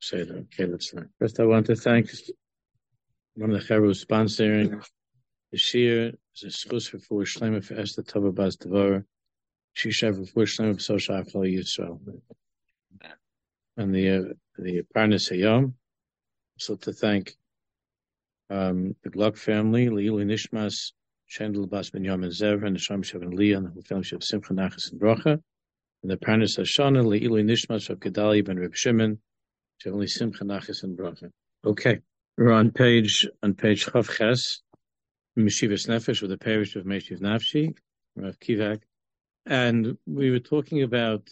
say that. Okay, let's start. First, I want to thank one of the Chavos sponsoring the Shir. It's a schus for Shleima for Esther Tova Bas Devorah. Shisha for Shleima for Sosha Achal Yisrael. And the Parnas Hayom. So to thank the Gluck family, Leili Nishmas, Shendel Bas Ben Yom and Zev, and the Sham Shav and Leah, and the whole fellowship of Simcha Nachas and Bracha. And the Parnas Hashana, Leili Nishmas of Gedali Ben Reb Shimon, Shavli Simcha Nachas and Bracha. Okay, we're on page Chav Ches, Meshivas Nefesh, with the parish of Meshiv Nafshi, Rav Kivak, and we were talking about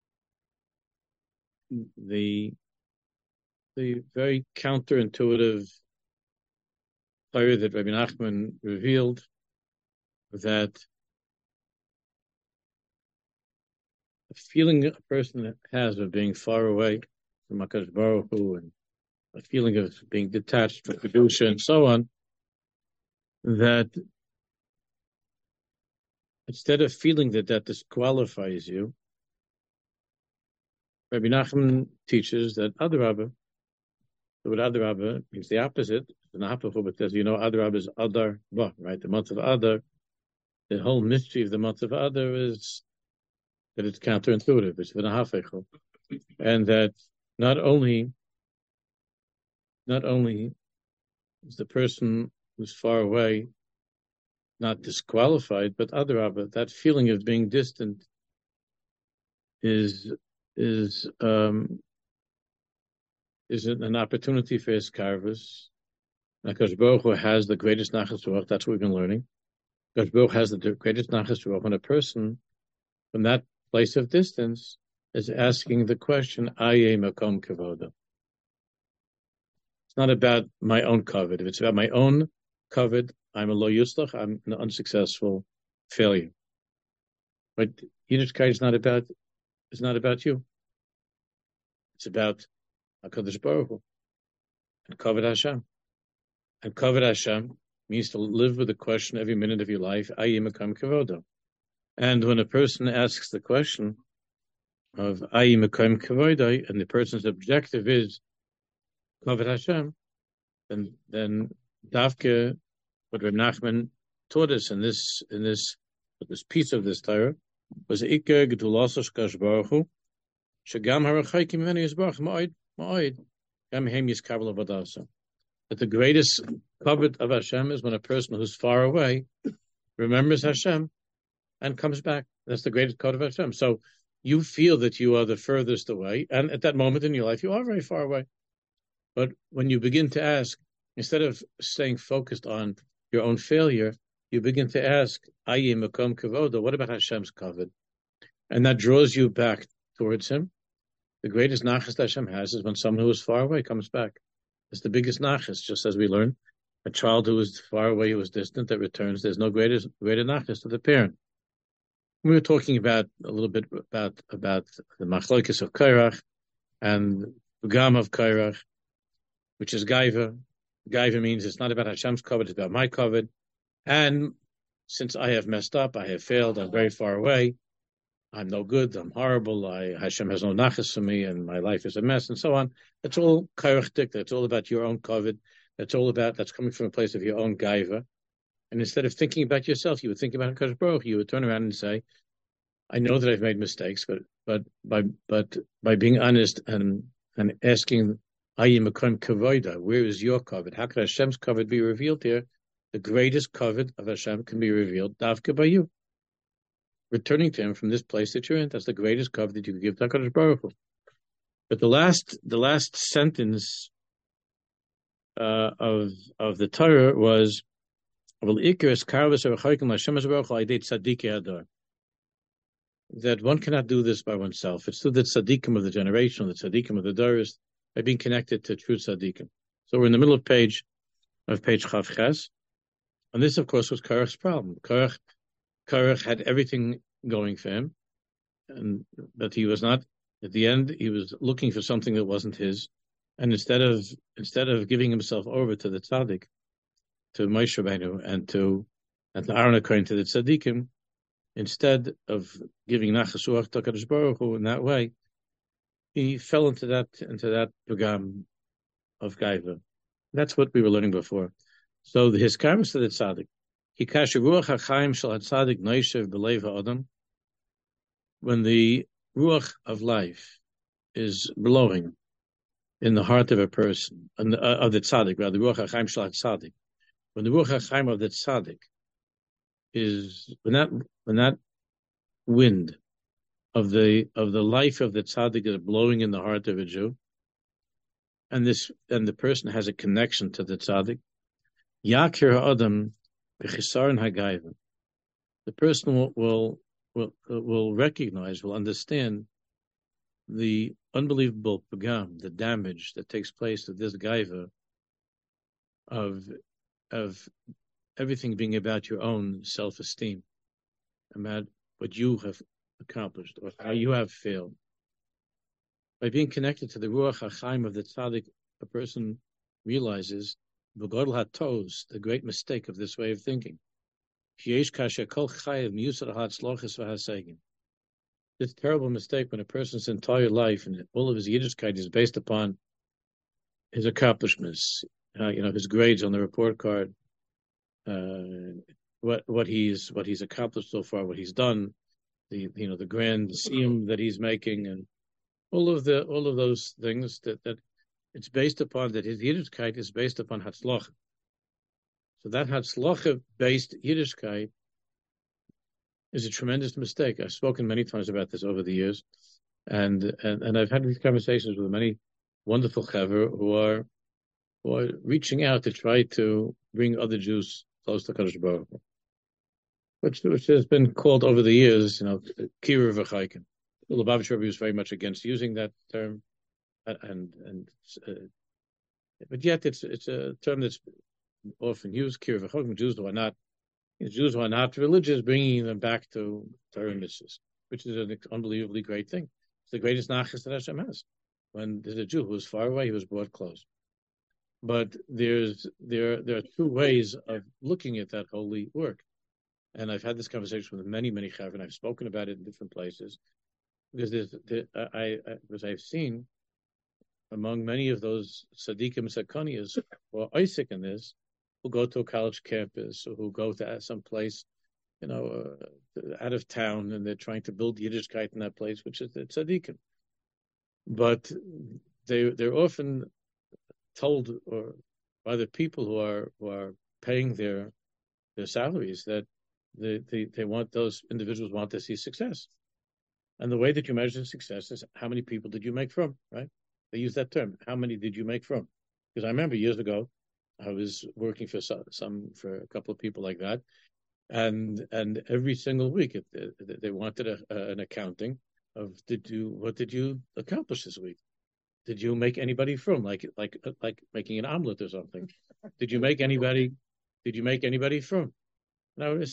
the very counterintuitive prayer that Rabbi Nachman revealed, that the feeling a person has of being far away from HaKadosh Baruch Hu, and a feeling of being detached from Kedusha and so on, that instead of feeling that disqualifies you, Rabbi Nachman teaches that Adarabah, the word Adarabah means the opposite. The Nahapachu says, Adarabah is Adar Ba, right? The month of Adar. The whole mystery of the month of Adar is that it's counterintuitive. It's the Nahapachu. And that not only is the person who's far away not disqualified, but Adarabah, that feeling of being distant is an opportunity for Eskarvus. HaKadosh Baruch Hu has the greatest Nachas Ruach. That's what we've been learning. HaKadosh Baruch Hu has the greatest Nachas Ruach when a person from that place of distance is asking the question, Aye Makom Kavoda. It's not about my own kavod. If it's about my own kavod, I'm a lo yuslach, I'm an unsuccessful failure. But Yiddishkeit is not about you. It's about HaKadosh Baruch Hu and kavod Hashem. And kavod Hashem means to live with the question every minute of your life, Aye Makom Kavoda. And when a person asks the question of Aye Makom Kavoda, and the person's objective is kavod Hashem, then Davke, what Reb Nachman taught us in this piece of this Torah, was Iker Gedulas HaKadosh Baruch Hu, Shagam Harachaykim Mimenu Yisbarach Ma'od Gam Hem Yiskavel Avadasa. That the greatest kavod of Hashem is when a person who's far away remembers Hashem and comes back. That's the greatest kavod of Hashem. So you feel that you are the furthest away, and at that moment in your life, you are very far away. But when you begin to ask, instead of staying focused on your own failure, you begin to ask, Aye Makom Kavoda, what about Hashem's kavod? And that draws you back towards Him. The greatest nachas Hashem has is when someone who is far away comes back. It's the biggest nachas, just as we learn. A child who is far away, who is distant, that returns, there's no greater nachas to the parent. We were talking about a little bit about the machlokes of Kairach and the gam of Kairach, which is Gaiva. Gaiva means it's not about Hashem's kavod, it's about my kavod. And since I have messed up, I have failed, I'm very far away, I'm no good, I'm horrible, Hashem has no nachas for me, and my life is a mess, and so on. It's all Kairach dikta, it's all about your own kavod, that's coming from a place of your own Gaiva. And instead of thinking about yourself, you would think about HaKadosh Baruch Hu. You would turn around and say, I know that I've made mistakes, but by being honest and asking, Aye Makom Kavoda, where is your kavod? How can Hashem's kavod be revealed here? The greatest kavod of Hashem can be revealed davka by you. Returning to Him from this place that you're in, that's the greatest kavod that you can give to HaKadosh Baruch Hu. But the last sentence of the Torah was, that one cannot do this by oneself. It's through the tzaddikim of the generation, the tzaddikim of the Doros, by being connected to true tzaddikim. So we're in the middle of page Chav Ches, and this, of course, was Korach's problem. Korach had everything going for him, but he was not. At the end, he was looking for something that wasn't his, and instead of giving himself over to the tzaddik, to Moshe Rabbeinu and to Aaron according to the tzaddikim, instead of giving nachas ruach to HaKadosh Baruch Hu in that way, he fell into that pagam of gaiva. That's what we were learning before. So his karmas to the tzaddik. He kasher ruach hachaim shel tzaddik noishev b'leiv ha'adam. When the ruach of life is blowing in the heart of a person, of the tzaddik, rather, ruach hachaim shel tzaddik. When the ruach hachaim of the tzaddik is when that wind of the life of the tzaddik is blowing in the heart of a Jew, and the person has a connection to the tzaddik, yakir ha'adam b'chisaron hagaiva. The person will recognize, will understand the unbelievable pagam, the damage that takes place to this gaiva of everything being about your own self-esteem, about what you have accomplished or how you have failed. By being connected to the ruach hachaim of the tzaddik, a person realizes v'godel hatos, the great mistake of this way of thinking. This terrible mistake when a person's entire life and all of his Yiddishkeit is based upon his accomplishments, his grades on the report card, what he's accomplished so far, what he's done, the grand siyum that he's making, and all of those things that it's based upon, that his Yiddishkeit is based upon Hatzlacha. So that Hatzlacha-based Yiddishkeit is a tremendous mistake. I've spoken many times about this over the years, and I've had these conversations with many wonderful chaver who are reaching out to try to bring other Jews close to Kadosh Baruch Hu, which has been called over the years, kiruv v'chaikim. The Lubavitch Rebbe was very much against using that term, but yet it's a term that's often used. Kiruv v'chaikim. Jews who are not religious, bringing them back to Torah mitzvahs, which is an unbelievably great thing. It's the greatest nachas that Hashem has. When there's a Jew who was far away, he was brought close. But there are two ways of looking at that holy work, and I've had this conversation with many chaver, and I've spoken about it in different places, because I've seen among many of those tzaddikim sakoniyas who are Isaac in this, who go to a college campus or who go to some place, out of town, and they're trying to build Yiddishkeit in that place, which is the tzaddikim. But they're often told or by the people who are paying their salaries that they want, those individuals want to see success. And the way that you measure success is how many people did you make from, right? They use that term. How many did you make from? Because I remember years ago, I was working for for a couple of people like that, and every single week they wanted an accounting of what did you accomplish this week? Did you make anybody from, like making an omelet or something? Did you make anybody from? And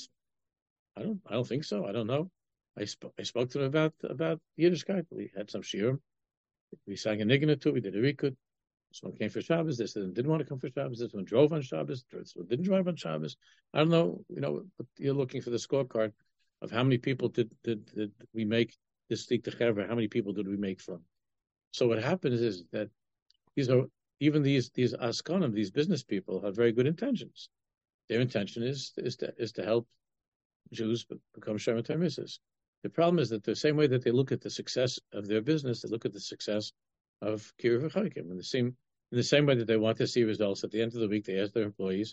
I don't think so. I don't know. I spoke to them about Yiddishkeit. We had some shiurim. We sang a nigun or two. We did a rikud. This one came for Shabbos. This one didn't want to come for Shabbos. This one drove on Shabbos. This one didn't drive on Shabbos. I don't know. You're looking for the scorecard of how many people did we make this week to Chaver. How many people did we make from? So what happens is that these askanim, these business people, have very good intentions. Their intention is to help Jews become Shemer Mitzvahs. The problem is that the same way that they look at the success of their business, they look at the success of kiruv v'chaikim. In the same way that they want to see results at the end of the week, they ask their employees,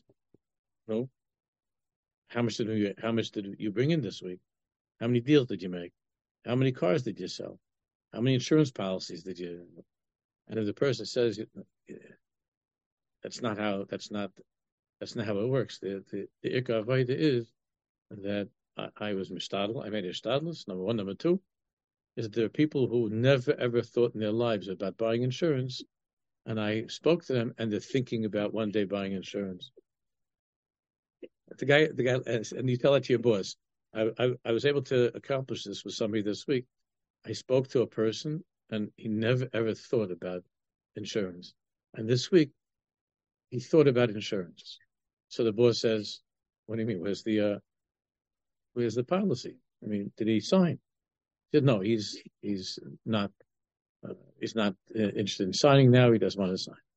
how much did you bring in this week? How many deals did you make? How many cars did you sell? How many insurance policies did you? And if the person says that's not how it works. The ikar avoda is that I was mishtadel. I made a shtadlus. Number one. Number two is that there are people who never ever thought in their lives about buying insurance, and I spoke to them, and they're thinking about one day buying insurance. The guy, and you tell that to your boss. I was able to accomplish this with somebody this week. I spoke to a person, and he never ever thought about insurance. And this week, he thought about insurance. So the boss says, "What do you mean? Where's the policy? I mean, did he sign?" He said, "No, he's not He's not interested in signing now. He doesn't want to sign.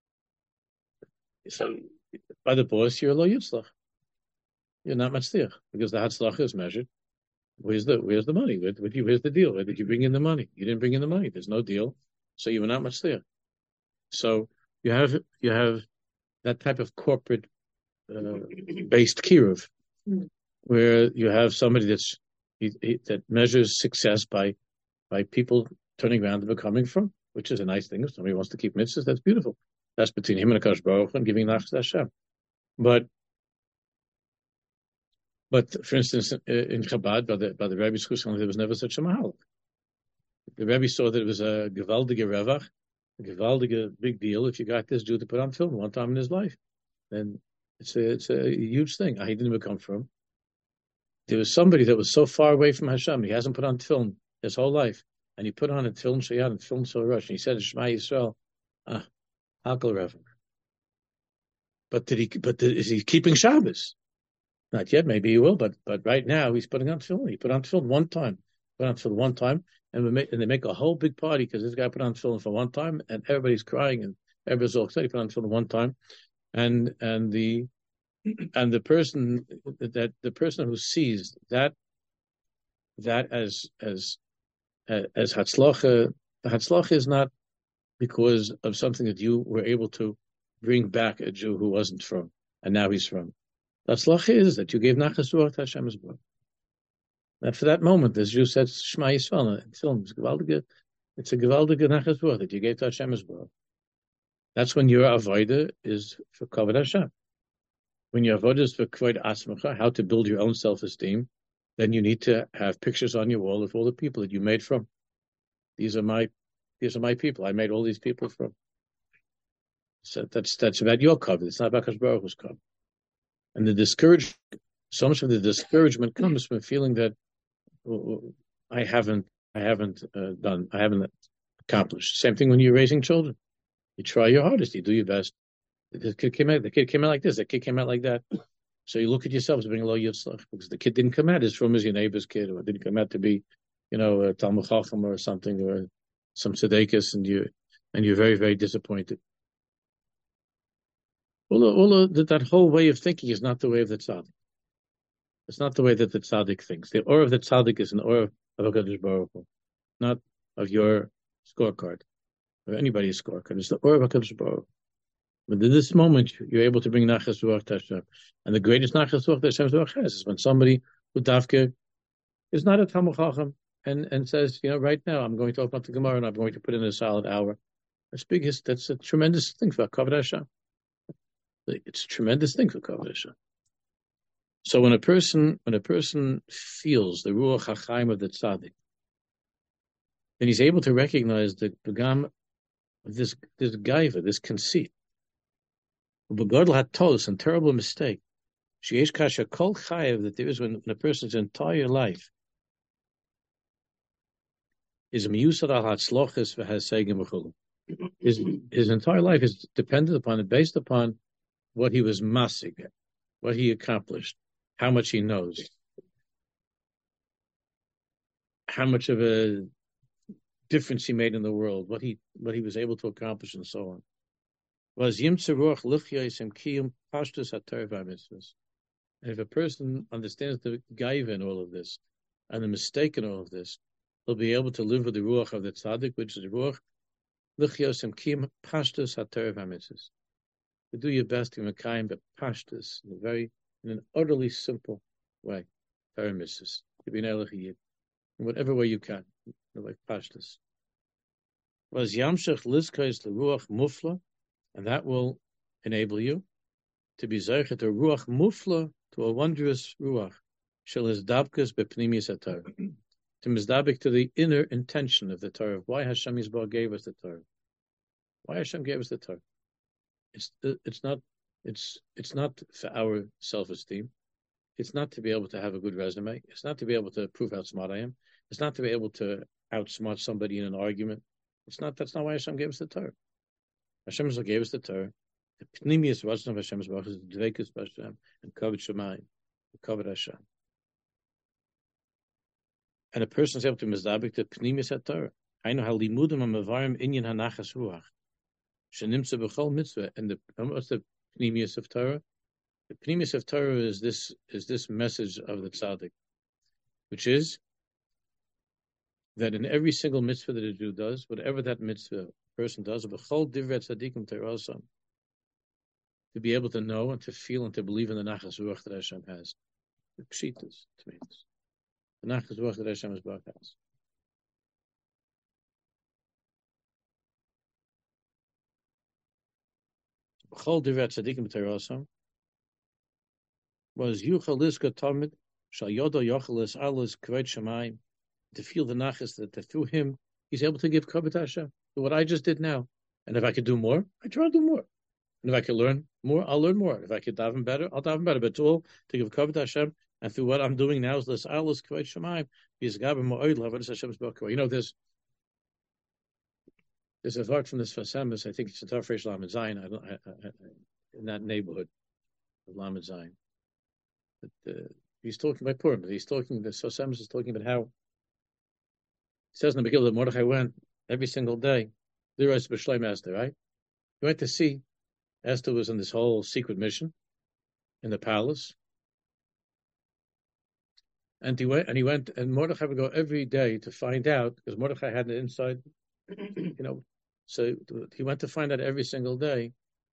So by the boss, you're a lo yitzlach. You're not matzliach because the hatzlach is measured. Where's the money? Where's the deal? Where did you bring in the money? You didn't bring in the money. There's no deal, so you were not matzliach. So you have that type of corporate based kiruv, where you have somebody that measures success by people turning around and becoming from, which is a nice thing. If somebody wants to keep mitzvahs, that's beautiful. That's between him and Akash Baruch Hu and giving nachas to Hashem. But for instance, in Chabad, by the Rebbe's Chushan, there was never such a mahal. The Rebbe saw that it was a gewaldige revach, a gewaldige big deal if you got this Jew to put on film one time in his life. Then it's a huge thing. He didn't even come from. There was somebody that was so far away from Hashem, he hasn't put on film his whole life, and he put on a film shayad and film so rush, and he said Shema Yisrael, Hakol Revach. But is he keeping Shabbos? Not yet. Maybe he will, but right now he's putting on film. He put on film one time. And they make a whole big party because this guy put on film for one time, and everybody's crying and everybody's all excited. He put on film one time, and the person who sees that as hatzlacha, the hatzlacha is not because of something that you were able to bring back a Jew who wasn't from, and now he's from. The hatzlacha is that you gave nachas ruach to Hashem's word. And for that moment, as Jew said, Shema Yisrael, it's a gewaldige nachas ruach that you gave to Hashem's word. That's when your avodah is for kavod Hashem. When your avodah is for kvod asmacha, how to build your own self-esteem, then you need to have pictures on your wall of all the people that you made from. These are my people. I made all these people from. So that's about your kavod. It's not about Hakadosh Baruch Hu's kavod. And so much of the discouragement comes from feeling that I haven't accomplished. Same thing when you're raising children. You try your hardest. You do your best. The kid came out like this. The kid came out like that. So you look at yourself as being a lo yitzlach because the kid didn't come out as from as your neighbor's kid, or didn't come out to be, a Talmud Chacham or something, or some tzedekis, and you're very, very disappointed. That whole way of thinking is not the way of the tzaddik. It's not the way that the tzaddik thinks. The aura of the tzaddik is an aura of HaKadosh Baruch Hu, not of your scorecard, or anybody's scorecard. It's the aura of HaKadosh Baruch Hu. But in this moment, you're able to bring nachas ruach to Hashem. And the greatest nachas ruach that Hashem has is when somebody who dafke is not a Talmud Chacham and says, right now I'm going to open up the Gemara and I'm going to put in a solid hour. That's a tremendous thing for kavod Hashem. It's a tremendous thing for kavod Hashem. So when a person feels the ruach hachaim of the tzaddik, then he's able to recognize the begam of this gaiva, this conceit. Begodl hatos, and terrible mistake. Sheyesh kasha kol chayev, that there is when a person's entire life is miyusad al hatzlochis v'hasegim v'chulu. His entire life is dependent upon and based upon what he was masig, what he accomplished, how much he knows, how much of a difference he made in the world, what he was able to accomplish, and so on. And if a person understands the gaiva in all of this and the mistake in all of this, he'll be able to live with the ruach of the tzaddik, which is the ruach lichyos emkiyum pashtus haTorah v'mitzvos. To do your best to mekayim but pashtus in an utterly simple way, Torah mitzvos, to be an in whatever way you can, like pashtus. Was yamshach lizkos the ruach mufla. And that will enable you to be zeichet a ruach mufla, to a wondrous ruach, shel izdabkas bepnimius haTorah, to mizdabik to the inner intention of the Torah. Why Hashem Yisbarach gave us the Torah? Why Hashem gave us the Torah? It's not for our self-esteem. It's not to be able to have a good resume. It's not to be able to prove how smart I am. It's not to be able to outsmart somebody in an argument. That's not why Hashem gave us the Torah. Hashem gave us the Torah. The pnimius version of Hashem's Baruch is the dveikus b'Hashem and kavod Shemayim, kavod Hashem. And a person is able to mizdabik the pnimius HaTorah. I know how limudim amavarim inyan hanachas ruach. Shenimtza b'chol mitzvah. And what's the pnimius of Torah? The pnimius of Torah is this message of the tzaddik, which is that in every single mitzvah that a Jew does, whatever that mitzvah person does, b'chol divrei tzaddikim terosam, to be able to know and to feel and to believe in the nachas ruach that Hashem has. The pshitas, to me, the nachas ruach that Hashem has. B'chol divrei tzaddikim terosam was yuchal lizka tamid shal yodo yochalis alas kavod shamayim, to feel the nachas that through him he's able to give kavod Hashem. What I just did now, and if I could do more, I try to do more. And if I could learn more, I'll learn more. If I could daven better, I'll daven better. But it's all to give kavod Hashem, and through what I'm doing now is this alas kavod shamayim. You know, there's a word from this Fasemis. I think it's a Tafresh Lamed Zayin. In that neighborhood of Lamed Zayin. But he's talking about Purim. He's talking. The Fasemis is talking about how it says in the Megillah that Mordechai went every single day. Liros b'Shleim Esther, right? He went to see. Esther was in this whole secret mission in the palace. And he went, and Mordechai would go every day to find out, because Mordechai had an inside, so he went to find out every single day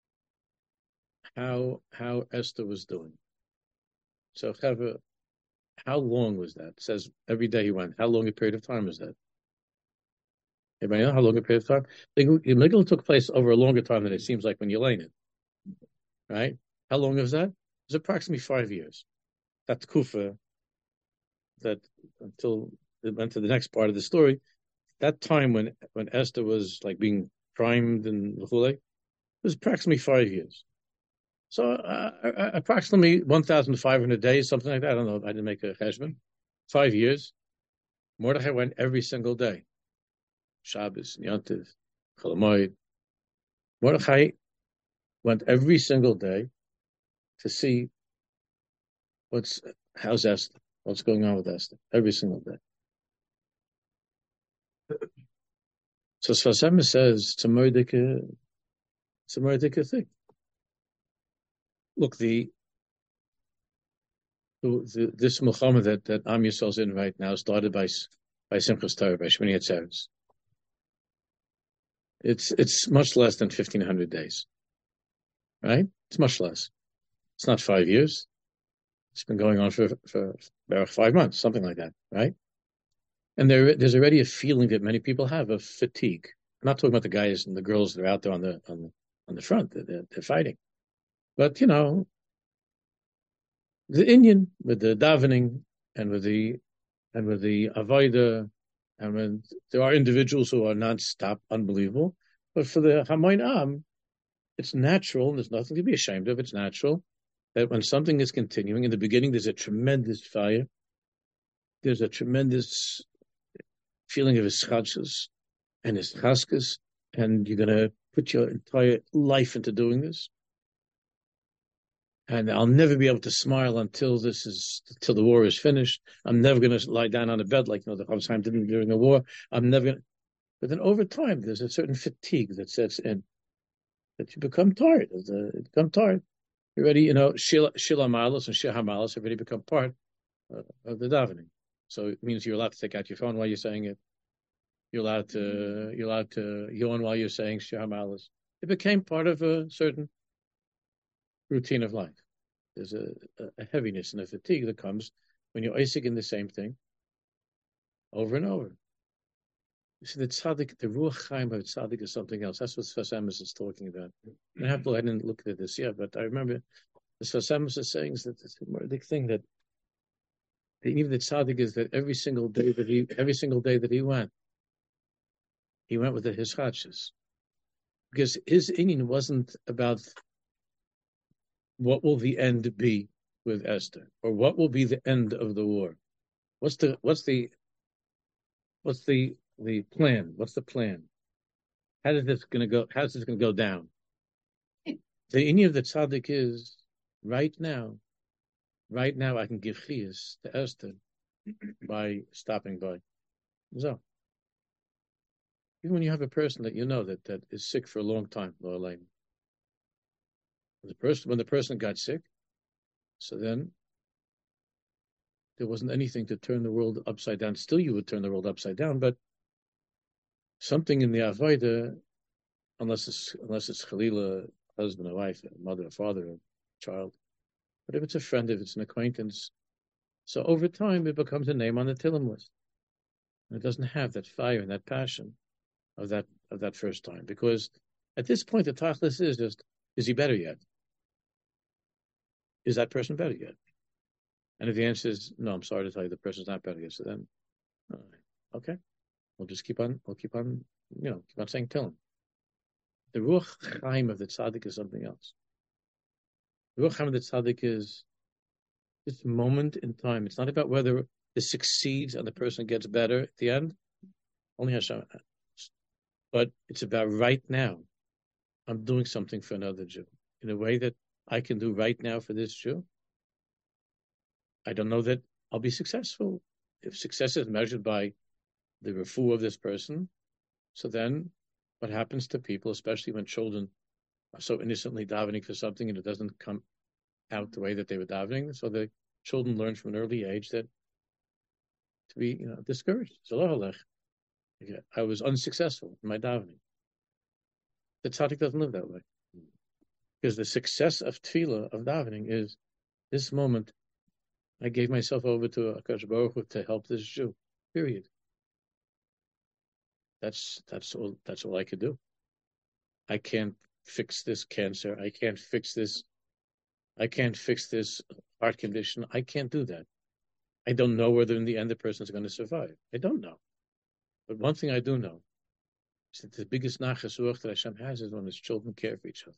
how Esther was doing. So how long was that? It says every day he went. How long a period of time was that? Anybody know how long a period of time? The Megillah took place over a longer time than it seems like when you lay it. Right? How long was that? It was approximately 5 years. That Kufa, that until it went to the next part of the story, that time when Esther was like being primed and Lechule, it was approximately 5 years. So approximately 1,500 days, something like that. I don't know. I didn't make a cheshbon. 5 years. Mordechai went every single day. Shabbos, Yontiv, Chol Hamoed. Mordechai went every single day to see how's Esther, what's going on with Esther, every single day. So Sfas Emes says it's a murdika thing. Look, this Muhammad that Am Yisrael's in right now started by Simchas Torah, by Shmini Atzeres. It's much less than 1,500 days, right? It's much less. It's not 5 years. It's been going on for about 5 months, something like that, right? And there's already a feeling that many people have of fatigue. I'm not talking about the guys and the girls that are out there on the front. They're fighting, but the Indian with the davening and with the avodah, and when there are individuals who are non-stop, unbelievable. But for the Hamoin Am, it's natural, and there's nothing to be ashamed of. It's natural that when something is continuing, in the beginning there's a tremendous fire. There's a tremendous feeling of ischadshus and ischaskas, and you're going to put your entire life into doing this. And I'll never be able to smile until the war is finished. I'm never going to lie down on a bed like the Chofetz Chaim did during the war. I'm never going to. But then over time, there's a certain fatigue that sets in, that you become tired. You become tired. You're ready, Shila Malos and Shir HaMalos have already become part of the davening. So it means you're allowed to take out your phone while you're saying it. You're allowed to yawn while you're saying Shir HaMalos. It became part of a certain routine of life. There's a heaviness and a fatigue that comes when you're isik in the same thing over and over. You see, the tzaddik, the ruach chaim of tzaddik is something else. That's what Sfas Emes is talking about. I didn't look at this yet, but I remember the Sfas Emes is saying that it's a big thing that even the tzaddik is that every single day that he went with the hischachis, because his inyan wasn't about what will the end be with Esther, or what will be the end of the war. What's the plan? What's the plan? How's this going to go down? The inyan of the tzaddik is right now I can give chiyus to Esther by stopping by. So Even when you have a person that you know that is sick for a long time, when the person got sick, so then there wasn't anything to turn the world upside down. Still, you would turn the world upside down, but something in the avodah, unless it's Chalila, husband or wife, a mother or father or child, but if it's a friend, if it's an acquaintance, so over time it becomes a name on the Tillim list. And it doesn't have that fire and that passion of that first time. Because at this point the tachlis is just, is he better yet? Is that person better yet? And if the answer is no, I'm sorry to tell you the person's not better yet, so then okay. We'll keep on saying Tillim. The Ruach Chaim of the Tzaddik is something else. The Ruach Chaim of the Tzaddik is this moment in time. It's not about whether this succeeds and the person gets better at the end. Only Hashem. But it's about right now. I'm doing something for another Jew in a way that I can do right now for this Jew. I don't know that I'll be successful. If success is measured by the refu of this person, so then what happens to people, especially when children are so innocently davening for something and it doesn't come out the way that they were davening, so the children learn from an early age that to be discouraged. I was unsuccessful in my davening. The tzaddik doesn't live that way. Because the success of tefillah, of davening, is this moment, I gave myself over to HaKadosh Baruch Hu to help this Jew. Period. That's all I could do. I can't fix this cancer. I can't fix this heart condition. I can't do that. I don't know whether in the end the person is going to survive. I don't know. But one thing I do know is that the biggest nachas ruach that Hashem has is when his children care for each other.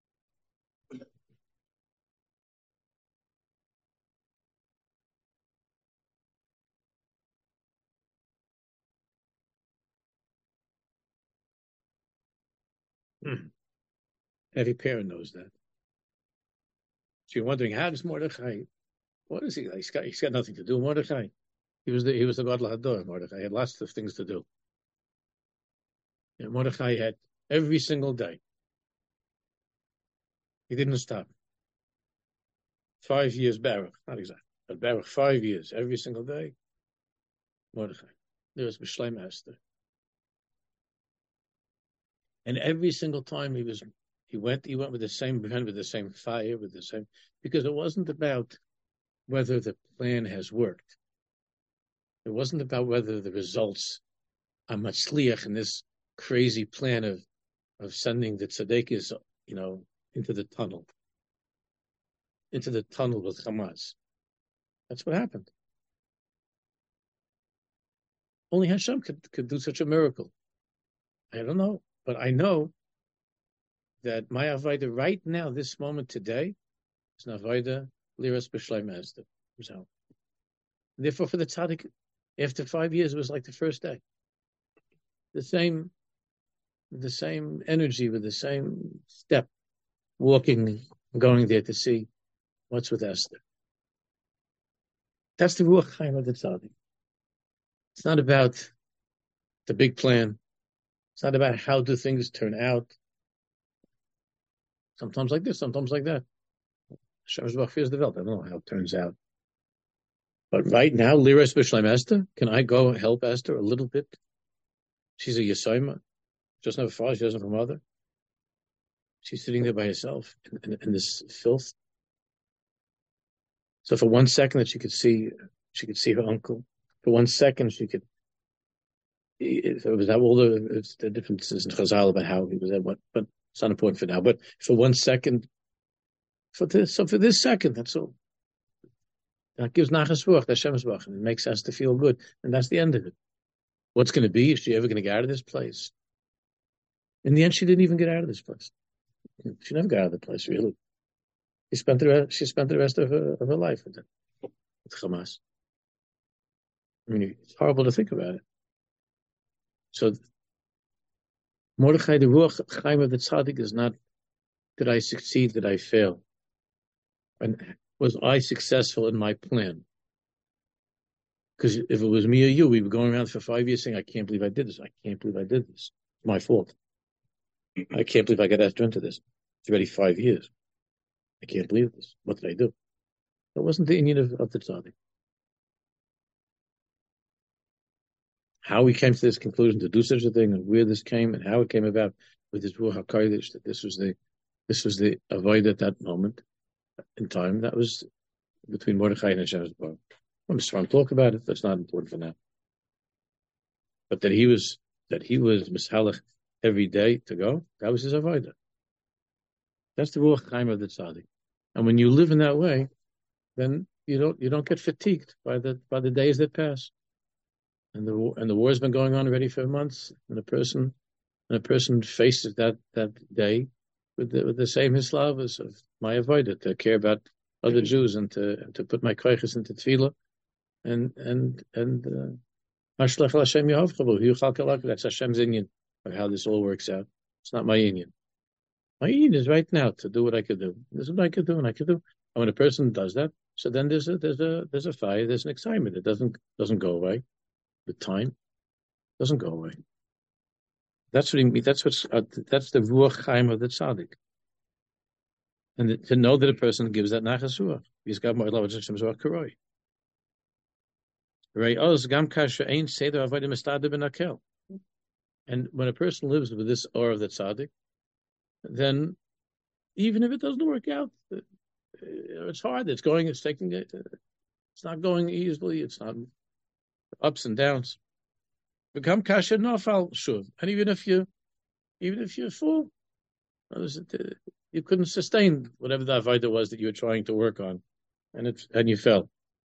Every parent knows that. So you're wondering, how does Mordechai? What is he? He's got nothing to do. Mordechai. He was the Gadol Hador. Mordechai had lots of things to do. And Mordechai had every single day. He didn't stop. 5 years Baruch, not exactly, but Baruch 5 years every single day. Mordechai. There was B'Shleim Esther. And every single time he went with the same fire, because it wasn't about whether the plan has worked. It wasn't about whether the results are matzliach in this crazy plan of sending the tzaddikas, into the tunnel with Hamas. That's what happened. Only Hashem could do such a miracle. I don't know. But I know that my avodah right now, this moment today, is an avodah liras b'shleim ezda. Therefore, for the tzaddik, after 5 years, it was like the first day. The same energy, with the same step, walking, going there to see what's with Esther. That's the ruach chaim of the tzaddik. It's not about the big plan. It's not about how do things turn out. Sometimes like this, sometimes like that. Hashem Yisbarach fears the Welt. I don't know how it turns out. But right now, liras b'shleim Esther, can I go help Esther a little bit? She's a Yesayma. She doesn't have a father, she doesn't have a mother. She's sitting there by herself in this filth. So for 1 second that she could see her uncle. For 1 second she could. It was all the differences in Chazal about how he was at what, but it's not important for now. But for 1 second, for this second, that's all. That gives nachas ruach, that Hashem Yisbarach, and it makes us to feel good, and that's the end of it. What's going to be? Is she ever going to get out of this place? In the end, she didn't even get out of this place. She never got out of the place, really. She spent the rest of her life with Hamas. I mean, it's horrible to think about it. So, Mordechai, the ruach chaim of the tzaddik, is not did I succeed, did I fail, and was I successful in my plan? Because if it was me or you, we were going around for 5 years saying, I can't believe I did this. I can't believe I did this. It's my fault. I can't believe I got asked into this. It's already 5 years. I can't believe this. What did I do? That wasn't the Indian of the tzaddik. How we came to this conclusion to do such a thing, and where this came, and how it came about with this Ruach HaKodesh, that this was the avoid at that moment in time. That was between Mordechai and Hashem's bar. I'm just trying to talk about it. That's not important for now. But that he was mishalach every day to go. That was his avodah. That's the Ruach Chaim of the tzaddik. And when you live in that way, then you don't get fatigued by the days that pass. And the war has been going on already for months. And a person faces that day with the same hislavas of my avodah, to care about other Jews and to put my koiches into tefillah and Mashlech Hashem Yehovchavu. That's Hashem's inyan of how this all works out. It's not my inyan. My inyan is right now to do what I could do. This is what I could do, and I could do. And when a person does that, so then there's a fire, there's an excitement. It doesn't go away. The time doesn't go away. That's what he means. That's the Ruach Chaim of the tzaddik. And to know that a person gives that nachas ruach, he's got more love Hashem Zohar Karoi. And when a person lives with this aura of the tzaddik, then even if it doesn't work out, it's hard. It's not going easily. It's not ups and downs. Become kasher nafal shuv. And even if you fall, you couldn't sustain whatever the avodah was that you were trying to work on, and you fell.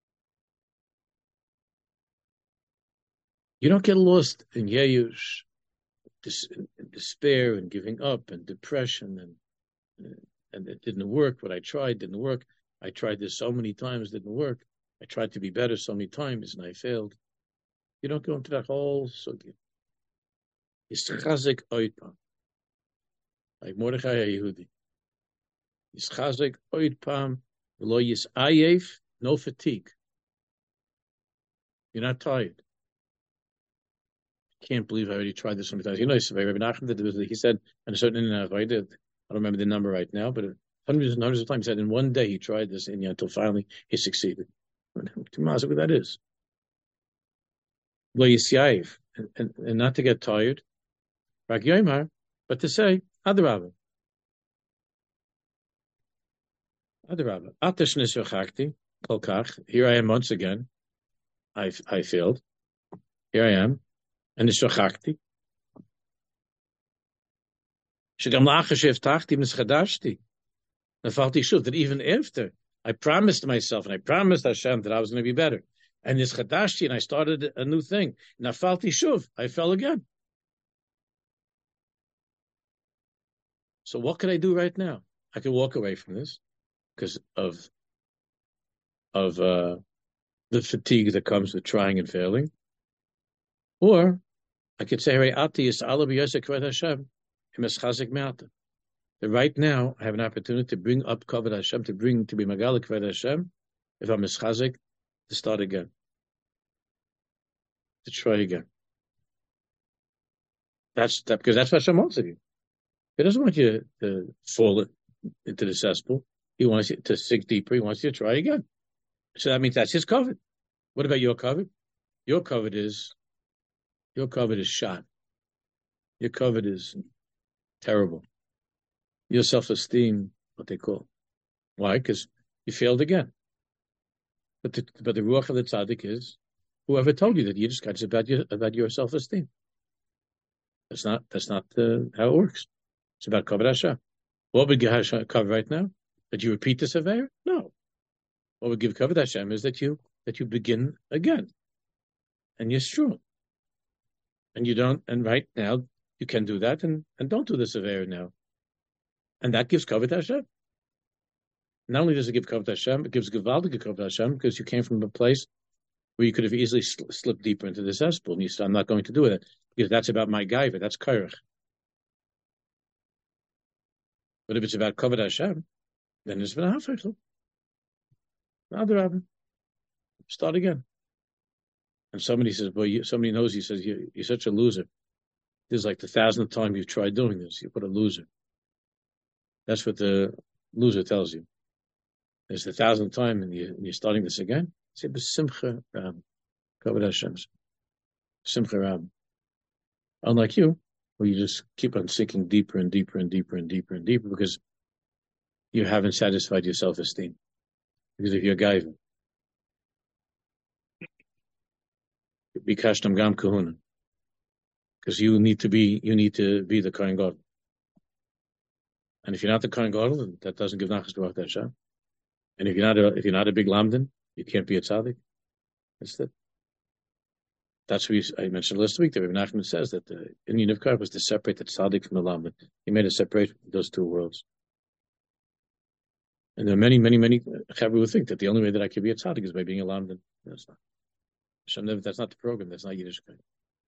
You don't get lost in yeyush, despair, and giving up, and depression, and it didn't work. What I tried didn't work. I tried this so many times, didn't work. I tried to be better so many times, and I failed. You don't go into that whole sugya. Yischazik oidpam, like Mordechai Yehudi. Yischazik oidpam, v'lo yisayef, no fatigue. You're not tired. Can't believe I already tried this so many times. You know, Rabbi Nachman, he said, and a certain I don't remember the number right now, but hundreds and hundreds of times, he said in one day he tried this until finally he succeeded. What that is. Lo yisyaif, and not to get tired, Rak Yoimar, but to say, Adarabah. Adarabah. Atash nisvachakti, kolkach, here I am once again. I failed. Here I am. And nisvachakti. Shegam la'achashev tachti mischadashti. Nafalti shuv, that even after I promised myself and I promised Hashem that I was going to be better. And this chadashti, and I started a new thing. Nafalti shuv, I fell again. So what could I do right now? I could walk away from this because of the fatigue that comes with trying and failing. Or I could say, that right now I have an opportunity to bring up Kavod Hashem, to be Magala Kavod Hashem, if I'm mischazik, to start again, to try again. Because that's what Hashem wants of you. He doesn't want you to fall into the cesspool. He wants you to sink deeper. He wants you to try again. So that means that's his covet. What about your covet? Your covet is shot. Your covet is terrible. Your self-esteem, what they call. Why? Because you failed again. But the ruach of the tzaddik is whoever told you that you just got about your self-esteem. That's not how it works. It's about Kavod Hashem. What would give Hashem cover right now? That you repeat the Sefer? No. What would give Kavod Hashem is that you begin again. And you're strong. And you don't, and right now, you can do that and don't do the Sefer now. And that gives Kavod Hashem. Not only does it give Kavod Hashem, it gives Gewaldige Kavod Hashem, because you came from a place where you could have easily slipped deeper into the cesspool. And you said, I'm not going to do it, because that's about my gaiva, that's Kairach. But if it's about Kavod Hashem, then it's been a half-cycle. Start again. and somebody says, "Well, somebody knows you," says, "You're such a loser. This is like the 1,000th time you've tried doing this. You put a loser." That's what the loser tells you. It's the 1,000th time, and you're starting this again. Say, "B'simcha Rab, Kavod Hashem, Simcha Rab." Unlike you, where you just keep on sinking deeper and deeper and deeper and deeper and deeper because you haven't satisfied your self-esteem because of your gaiva. Bikashtam gam kahuna, because you need to be the Kohen Gadol. And if you're not the Kohen Gadol, then that doesn't give nachas to Hashem. And if you're not a big lamdan, you can't be a tzaddik. That's it. That's what I mentioned last week. That Rabbi Nachman says that the Indian of Kar was to separate the tzaddik from the lamdan. He made a separation of those two worlds. And there are many chavru who think that the only way that I can be a tzaddik is by being a lamdan. That's not. That's not the program. That's not Yiddishkeit.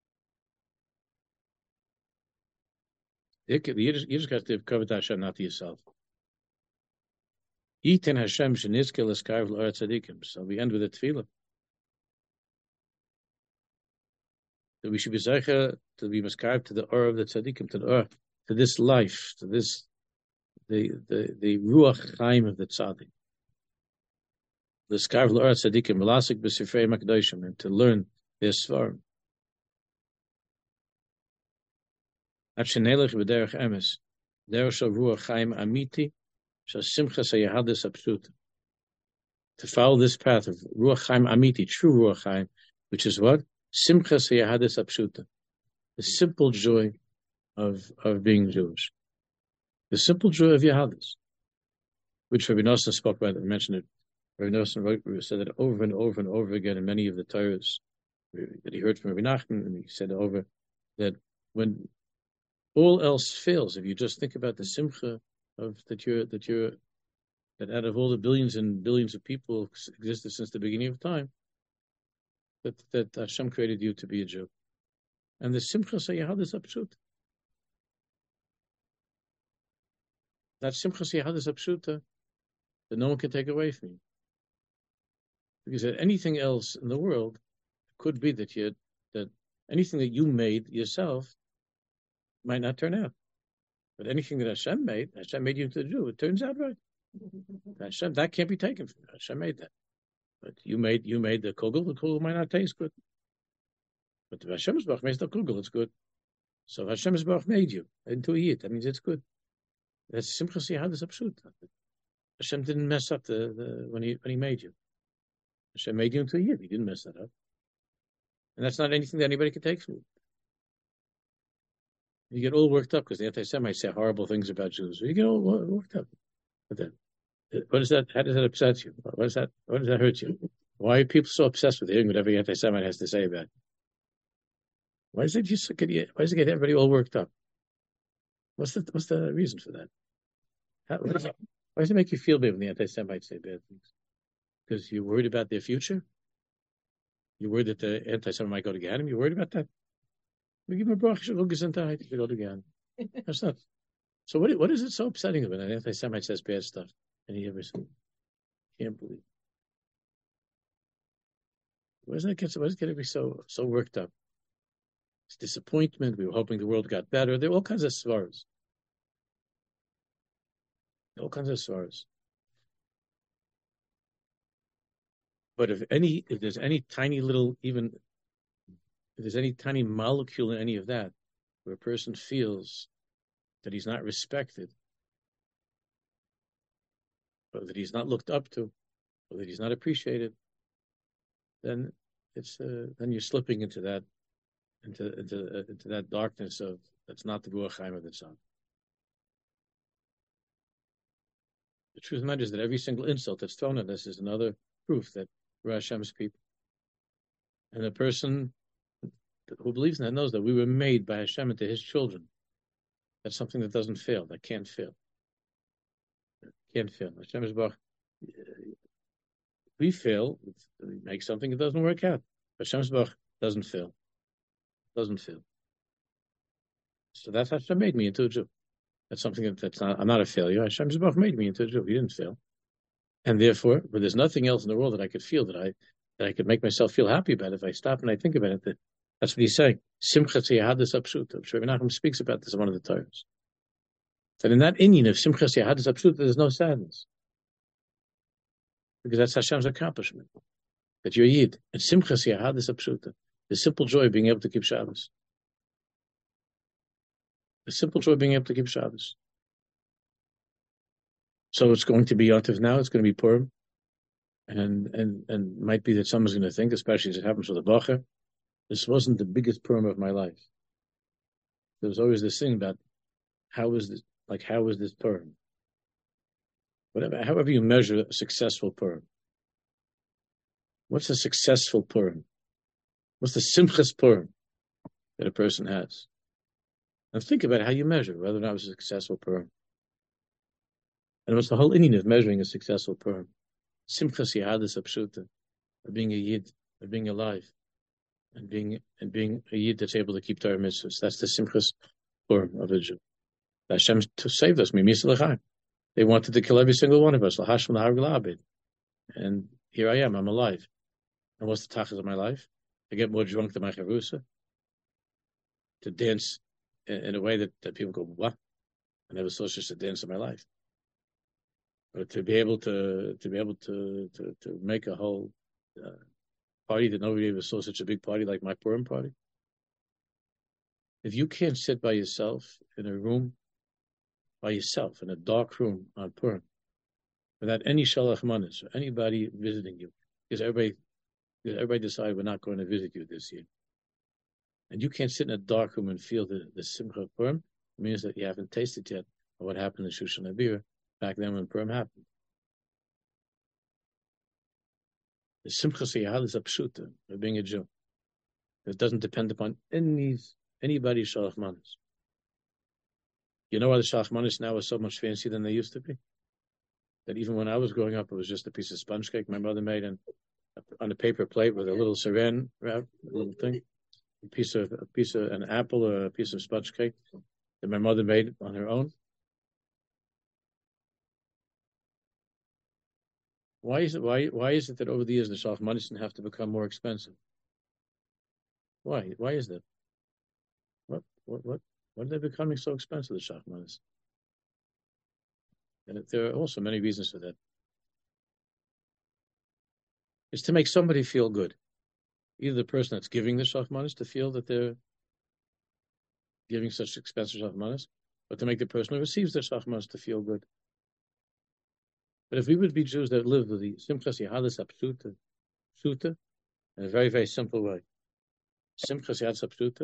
The Yiddishkeit is covered Hashem, not to yourself. Yitin Hashem shenizkel eskarv l'or tzadikim. So we end with a tefillah. That we should be zeicher to be maskarv to the or of the tzadikim, to this life, to this the ruach chaim of the tzadik. The skarv l'or tzadikim melasik b'sifrei makdoshim, and to learn their svarim. At shenelech b'derech emes, derech shel ruach chaim amiti, shel simcha sayahadis absuta. To follow this path of ruach chaim amiti, true ruach chaim, which is what? Simcha sayahadis absuta. The simple joy of being Jewish. The simple joy of Yehadis, which Rabbi Nosson spoke about, I mentioned it. Rabbi Nosson said it over and over and over again in many of the Torahs that he heard from Rabbi Nachman, and he said over that when all else fails, if you just think about the simcha of that out of all the billions and billions of people existed since the beginning of time, that Hashem created you to be a Jew, and the simcha sayahadis absut. That simcha sayahadis absuta that no one can take away from you. Because anything else in the world could be that anything that you made yourself might not turn out. But anything that Hashem made you into a Jew. It turns out right. Hashem, that can't be taken from you. Hashem made that. But you made the kugel might not taste good. But if Hashem Yisbarach makes the kugel, it's good. So if Hashem Yisbarach made you into a yid, that means it's good. That's simcha sayahadis absut. Hashem didn't mess up when he made you. Hashem made you into a yid. He didn't mess that up. And that's not anything that anybody can take from you. You get all worked up because the anti-Semites say horrible things about Jews. You get all worked up. But then, what is that? How does that upset you? What does that hurt you? Why are people so obsessed with hearing what every anti-Semite has to say about it? Why does it get everybody all worked up? What's the reason for that? Why does it make you feel bad when the anti-Semites say bad things? Because you're worried about their future? You're worried that the anti-Semite might go to Gehenna? You're worried about that? We give him a bracha, shel gesundheit, to go to Gehenna. That's not. So what is it so upsetting when an anti-Semite says bad stuff and he ever says? Can't believe. Why does it get everybody so worked up? It's disappointment. We were hoping the world got better. There are all kinds of svaras. But if there's any tiny little, even if there's any tiny molecule in any of that, where a person feels that he's not respected, or that he's not looked up to, or that he's not appreciated, then then you're slipping into that darkness of that's not the ruach chaim of the tzad. The truth of the matter is that every single insult that's thrown at us is another proof that we're Hashem's people. And the person who believes in that knows that we were made by Hashem into His children. That's something that doesn't fail, that can't fail. Hashem is Baruch. We fail, we make something that doesn't work out. Hashem Baruch doesn't fail. So that's Hashem made me into a Jew. That's something that's not. I'm not a failure. Hashem Baruch made me into a Jew. He didn't fail, and therefore, but there's nothing else in the world that I could feel that that I could make myself feel happy about it if I stop and I think about it. That's what he's saying. Simcha Tziyahadis Apshuta. Rabbi Nachum speaks about this in one of the Torahs. That in that Indian of Simcha Tziyahadis Apshuta, there's no sadness. Because that's Hashem's accomplishment. That you're Yid. And Simcha Tziyahadis Apshuta. The simple joy of being able to keep Shabbos. The simple joy of being able to keep Shabbos. So it's going to be Yontif now, it's going to be Purim. And might be that someone's going to think, especially as it happens with the Bacher, this wasn't the biggest Purim of my life. There was always this thing about how was this Purim? However you measure a successful Purim. What's a successful Purim? What's the Simchas Purim that a person has? And think about how you measure whether or not it was a successful Purim. And what's the whole inning of measuring a successful Purim? Simchas Yahadis Apshuta, of being a Yid, of being alive, and being a Yid that's able to keep Torah mitzvahs. That's the Simchas Purim of a Jew. Hashem saved us. They wanted to kill every single one of us. And here I am. I'm alive. And what's the tachas of my life? To get more drunk than my charusa, to dance in a way that people go, what? I never saw such a dance in my life. But to be able to make a whole party that nobody ever saw such a big party like my Purim party. If you can't sit by yourself in a room, by yourself in a dark room on Purim, without any shalach manis or anybody visiting you, because everybody decided we're not going to visit you this year, and you can't sit in a dark room and feel the simcha of Purim, it means that you haven't tasted yet of what happened in Shushan Abir back then when Purim happened. The simcha seyahad is a pshuta of being a Jew. It doesn't depend upon anybody's shalach manis. You know why the shalach manis now is so much fancier than they used to be? That even when I was growing up, it was just a piece of sponge cake my mother made on a paper plate with a little saran wrap, a little thing, a piece of an apple or a piece of sponge cake that my mother made on her own. Why is it that over the years the shalach manis have to become more expensive? Why? Why is that? What are they becoming so expensive, the shalach manis? And there are also many reasons for that. It's to make somebody feel good. Either the person that's giving the shalach manis to feel that they're giving such expensive shalach manis, but to make the person who receives the shalach manis to feel good. But if we would be Jews that live with the Simchas Yahadis Apshuta in a very, very simple way. Simchas Yahadis Apshuta,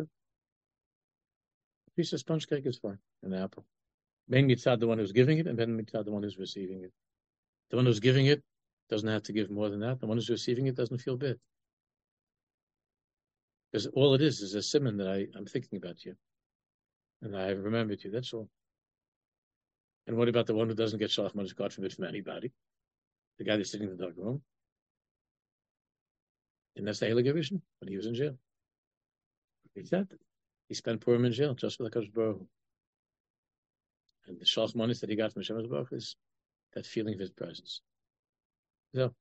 a piece of sponge cake is fine, an apple. Ben mitzad the one who's giving it, and ben mitzad the one who's receiving it. The one who's giving it doesn't have to give more than that. The one who's receiving it doesn't feel bad. Because all it is a simon that I'm thinking about you. And I have remembered you, that's all. And what about the one who doesn't get shalach manis, God forbid, from anybody? The guy that's sitting in the dark room? And that's the Heilige Vision when he was in jail. He said that. He spent Purim in jail just for the Kadosh Baruch Hu. And the shalach manis that he got from Hashem Baruch Hu is that feeling of his presence. So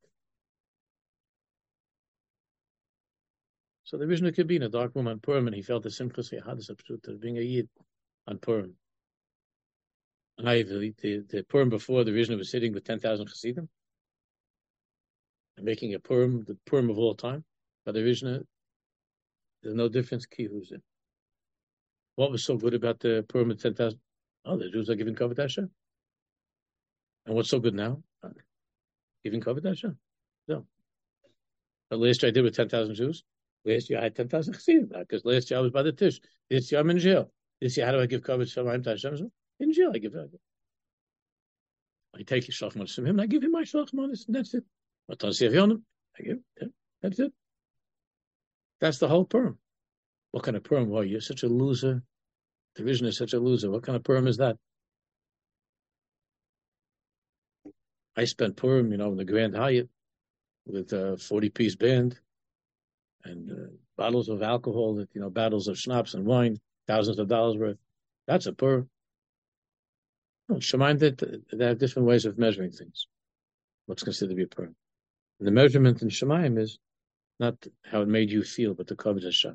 the Rishna could be in a dark room on Purim, and he felt the simchas yahadis of being a Yid on Purim. And the Purim before, the Rishna was sitting with 10,000 Chassidim and making a Purim, the Purim of all time. But the Rishna, there's no difference. Kihu's in. What was so good about the Purim of 10,000? Oh, the Jews are giving kavod Hashem. And what's so good now? Giving kavod Hashem. No. But last year I did with 10,000 Jews. Last year I had 10,000 Chassidim, because last year I was by the Tish. This year I'm in jail. This year, how do I give kavod Shamayim to Hashem? In jail, I give it. I take his shalach manis from him, and I give him my shalach manis, and that's it. I give it. That's it. That's the whole Purim. What kind of Purim? Well, you're such a loser. The Rishna is such a loser. What kind of Purim is that? I spent Purim, in the Grand Hyatt with a 40-piece band and bottles of alcohol, bottles of schnapps and wine, thousands of dollars worth. That's a Purim. No, Shemaim, they have different ways of measuring things. What's considered to be a Purim. And the measurement in Shemaim is not how it made you feel, but the Kavod Hashem.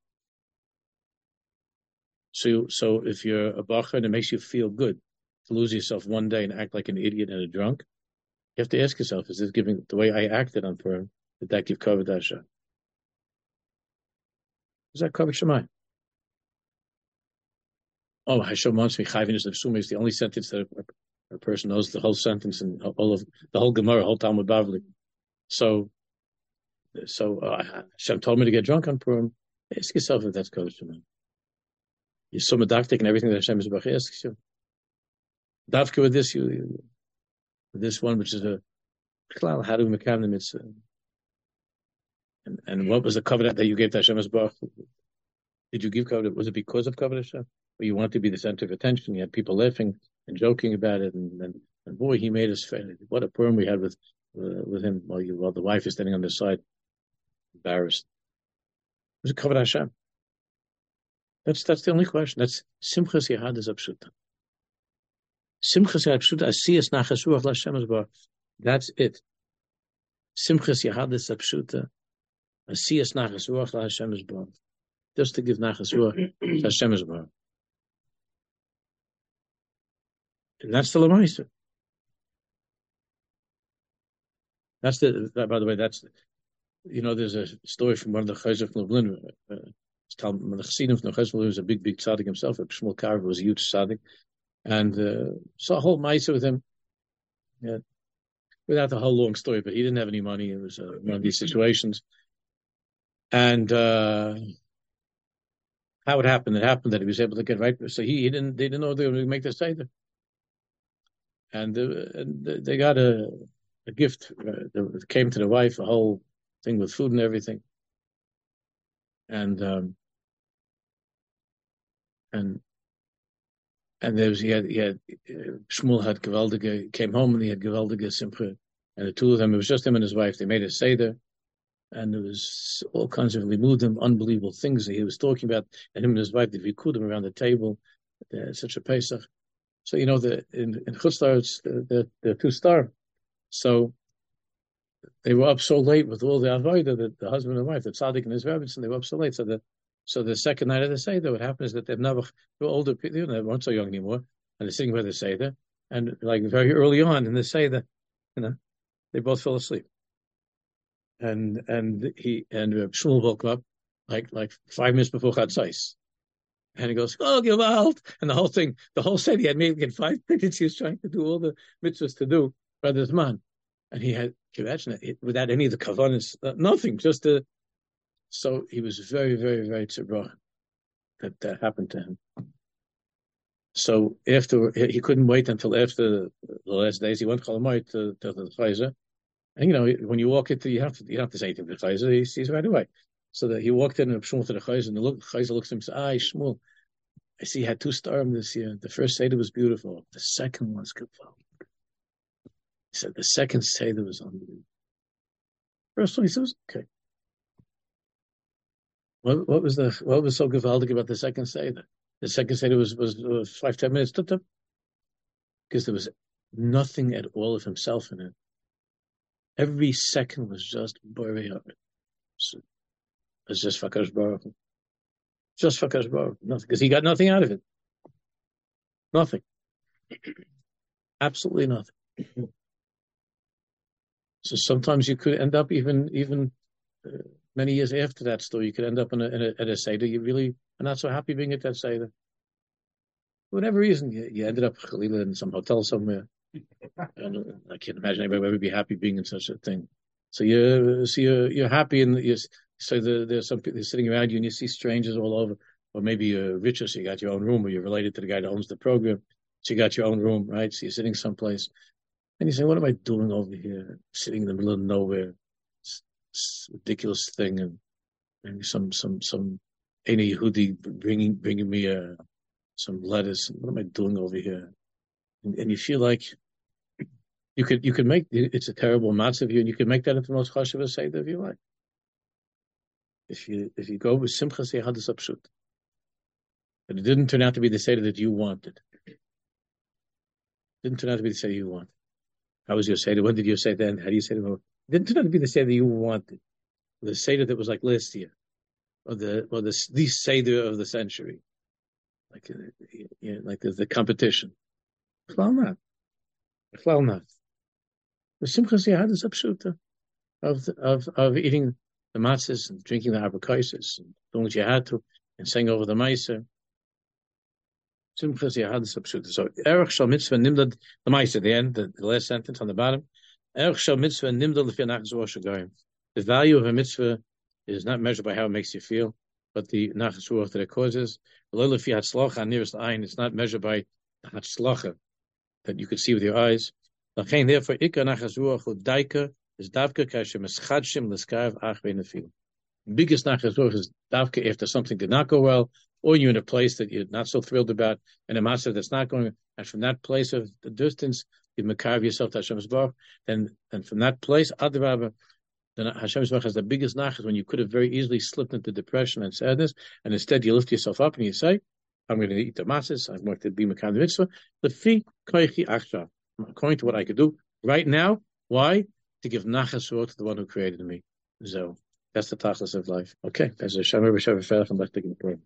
So if you're a bacher and it makes you feel good to lose yourself one day and act like an idiot and a drunk, you have to ask yourself, is this giving, the way I acted on Purim, did that give Kavod Hashem? Is that Kavod Shemayim? Oh, Hashem wants me, Chayvin is the only sentence that a person knows the whole sentence and all of the whole Gemara, whole Talmud Bavli. So Hashem told me to get drunk on Purim. Ask yourself if that's Kavod Shemayim. You're so medactic and everything that Hashem is Baruch asks you. Davka with this, this one, which is a klal, how do we mekam the mitzvah? And what was the covenant that you gave to Hashem as Baruch? Did you give covenant? Was it because of covenant Hashem? Or you wanted to be the center of attention? You had people laughing and joking about it, and boy, he made us fail. What a Purim we had with him while the wife is standing on the side, embarrassed. It was a covenant Hashem. That's the only question. That's Simchas Yehadis Apshuta. Simchas Apshuta Asiyas Nachas Ruach L'Hashem Yisbarach. That's it. Simchas Yehadis Apshuta Asiyas Nachas Ruach L'Hashem Yisbarach. Just to give Nachas Ruach to Hashem Yisbarach. And that's the Lamaisa. That's by the way, there's a story from one of the Chayzer from Lublin. One of the Chassidim from the Chayzer was a big tzaddik himself. Shmuel Karv was a huge tzaddik. And saw a whole Maisa with him. Yeah. Without the whole long story, but he didn't have any money. It was one of these situations. And how it happened? It happened that he was able to get right. So they didn't know they were going to make the Seder. And they got a gift. It came to the wife, a whole thing with food and everything. And there was, he had Shmuel had gewaldige, came home and he had gewaldige simcha, and the two of them, it was just him and his wife. They made a seder, and there was all kinds of limudim, unbelievable things that he was talking about, and him and his wife did vikudim around the table, such a Pesach. So in Chutz La'aretz, they're two-star, so they were up so late with all the avodah, that the husband and wife, the tzaddik and his rabbis, and they were up so late. So the second night of the Seder, what happened is that they were older people, they weren't so young anymore, and they're sitting by the Seder, and like very early on in the Seder, they both fell asleep. And Shmuel woke up like 5 minutes before Chatzos. And he goes, oh, Gewalt! And the whole Seder, he had maybe get 5 minutes, he was trying to do all the mitzvahs to do by this man. And he had, can you imagine it, without any of the kavanas, nothing, just so he was very, very, very tzibra that happened to him. So after, he couldn't wait until after the last days. He went Cholamoid to the Chayzer. And when you walk into, you have to say anything to the Chayzer. He sees right away. So that he walked in and Shmuel to the Chayzer, and the Chayzer looks at him and says, Shmuel, I see you had 2 stars this year. The first Seder was beautiful. The second one's good. He said, the second Seder was unbelievable. First one, he says, okay. What was so gewaldig about the second Seder? The second Seder was 5-10 minutes, because there was nothing at all of himself in it. Every second was just Borei Ha'olam. It was just Fakash Baruch. Just Fakash Baruch. Nothing, because he got nothing out of it. Nothing. Absolutely nothing. So sometimes you could end up even many years after that story, you could end up at a Seder. You really are not so happy being at that Seder. For whatever reason, you ended up in some hotel somewhere. And I can't imagine anybody would ever be happy being in such a thing. So you're happy, and there's some people sitting around you, and you see strangers all over. Or maybe you're richer, so you got your own room, or you're related to the guy that owns the program, so you got your own room, right? So you're sitting someplace, and you say, "What am I doing over here, sitting in the middle of nowhere? It's a ridiculous thing." And maybe some Eini Yehudi bringing me some lettuce. What am I doing over here? And you feel like you could make it's a terrible matzah of you, and you could make that into the most chashuv seder of your life. If you go with Simchas Yehadis Apshut, but it didn't turn out to be the seder that you wanted. It didn't turn out to be the seder you wanted. How was your seder? When did your seder end? How do you say it? It didn't turn out to be the seder you wanted. the Seder that was like last year, or the Seder of the century, like like the competition. Chlal not. The Simchas Yahad is upshuta of eating the matzahs and drinking the abrikosis and doing what you had to and saying over the meiser. Simchas Yahad is upshuta. So Erech Shal Mitzvah Nimdad the meiser, the end, the last sentence on the bottom. Erech Shal Mitzvah Nimdad L'fi Nachas Ruach Shagayim. The value of a mitzvah is not measured by how it makes you feel, but the Nachas Ruach that it causes. L'fi Hatzlacha nearest ayin. It's not measured by the Hatzlacha that you could see with your eyes. Therefore, Ikar Nachas Ruach Udaika is Davka Kashem Eschadshim L'skav Ach V'Nefil. Biggest Nachas Ruach is Davka after something did not go well, or you're in a place that you're not so thrilled about, and a matzah that's not going, and from that place of the distance, you makav yourself to Hashem's Baruch, and from that place, Adrabah, then Hashem's Baruch has the biggest nachas when you could have very easily slipped into depression and sadness, and instead you lift yourself up and you say, I'm going to eat the matzahs, I'm going to be makav the mitzvah, lefi koichi achshav, according to what I could do right now. Why? To give nachas to the one who created me. So that's the tachlis of life. Okay, as a Shamar B'Shav Ferach, I'm back to the prayer.